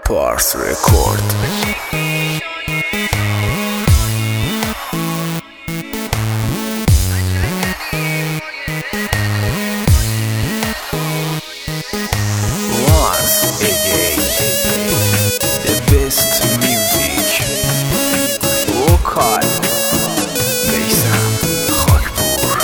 پارس رکورد. Once again, the best music. وکال میثم خاکپور.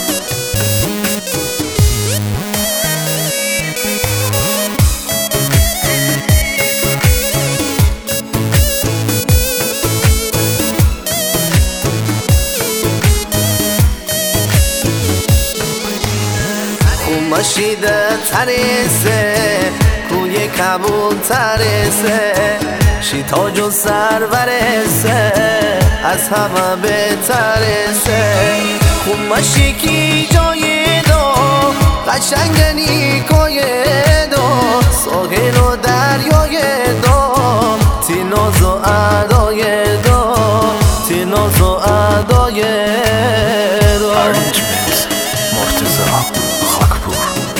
خماشیده تریسه کوی کبون تریسه شیتاج و سرورسه از همه بهترسه خماشی کی جای دو قشنگنی کوی دو ساحل و دریای دو تیناز و ادای دو تیناز و ادای دو. Arrangements مرتضی خاکپور.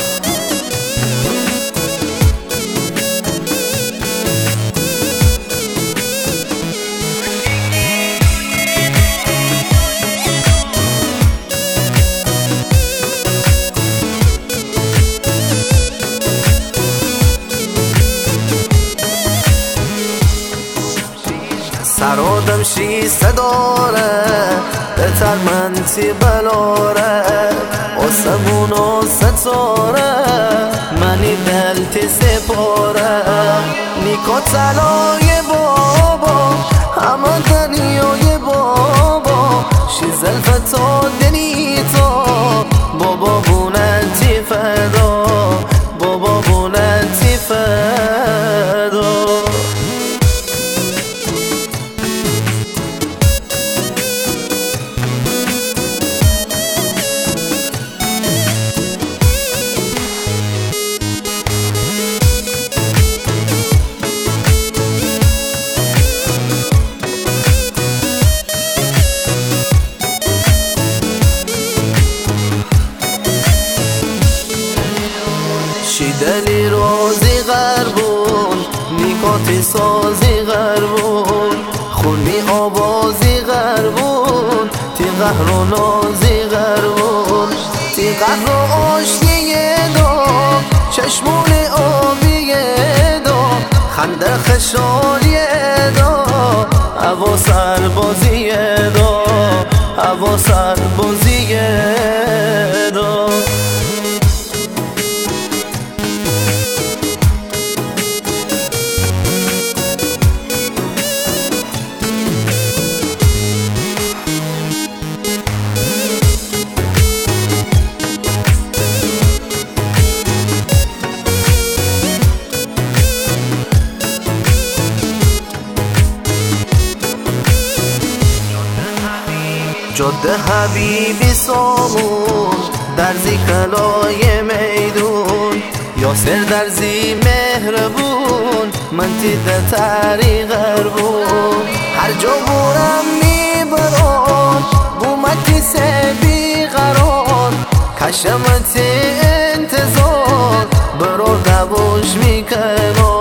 سر آدم شیسته داره بهتر منتی بلاره آسمون و ستاره منی دلتی سپاره نیکو تلای بابا همه دنیای بابا شی زلفتو دنی تو بابا بونتی فدا بابا بونتی فدا. شیدلی روزی غربون نیکاتی سازی غربون خونی آوازی غربون تی قهر و نازی غربون تی قهر و آشتی دو چشمون آبی دو خنده خشالی دو هوا سربازی دو هوا سربازی دو. جاده حبیبی سامون درزی کلای میدون یاسر درزی مهربون من تیده تری غربون هر جا بورم میبرون بومتی سه بیقرار کشمتی انتظار برو دبوش میکنم